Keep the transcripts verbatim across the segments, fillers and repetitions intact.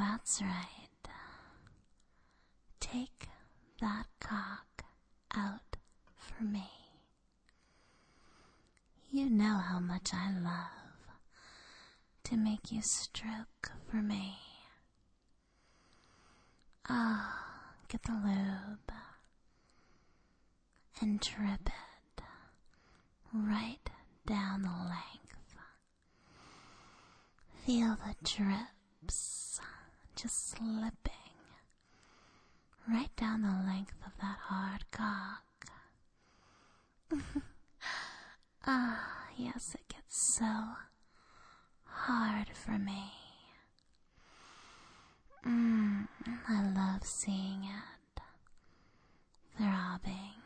That's right. Take that cock out for me. You know how much I love to make you stroke for me. Ah, oh, get the lube and drip it right down the length. Feel the drips just slipping right down the length of that hard cock. Ah, yes, it gets so hard for me. Mmm, I love seeing it throbbing,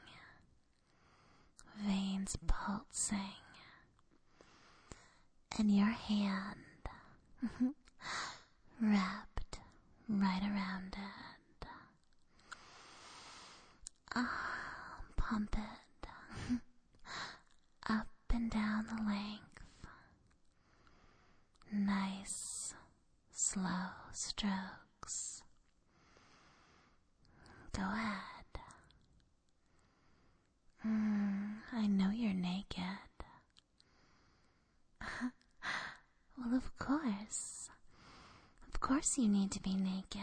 veins pulsing, and your hand wrapped right around it. Ah, pump it up and down the length. Nice, slow strokes. Go ahead. Mm, I know you're naked. Well, of course. Of course you need to be naked.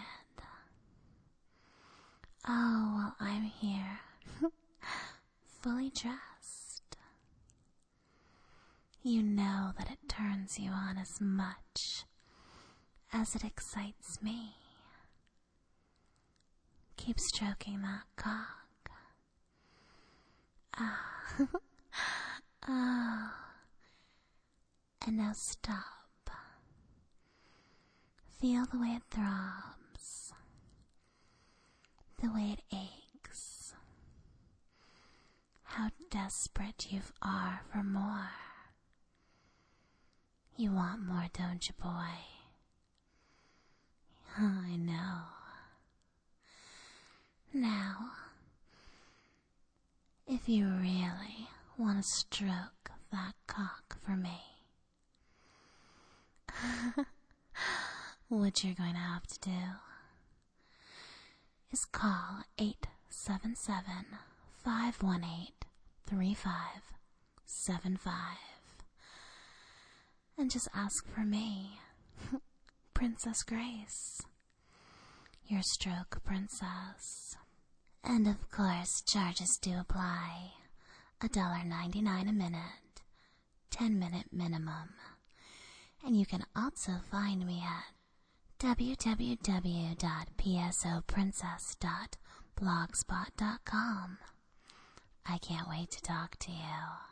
Oh, well, I'm here. Fully dressed. You know that it turns you on as much as it excites me. Keep stroking that cock. Ah. Oh. And now stop. Feel the way it throbs. The way it aches. How desperate you are for more. You want more, don't you, boy? I know. Now, if you really want to stroke that cock for me, what you're going to have to do is call eight seven seven, five one eight, three five seven five and just ask for me, Princess Grace, your stroke princess. And of course, charges do apply. a dollar ninety-nine a minute, ten minute minimum. And you can also find me at w w w dot p s o princess dot blogspot dot com. I can't wait to talk to you.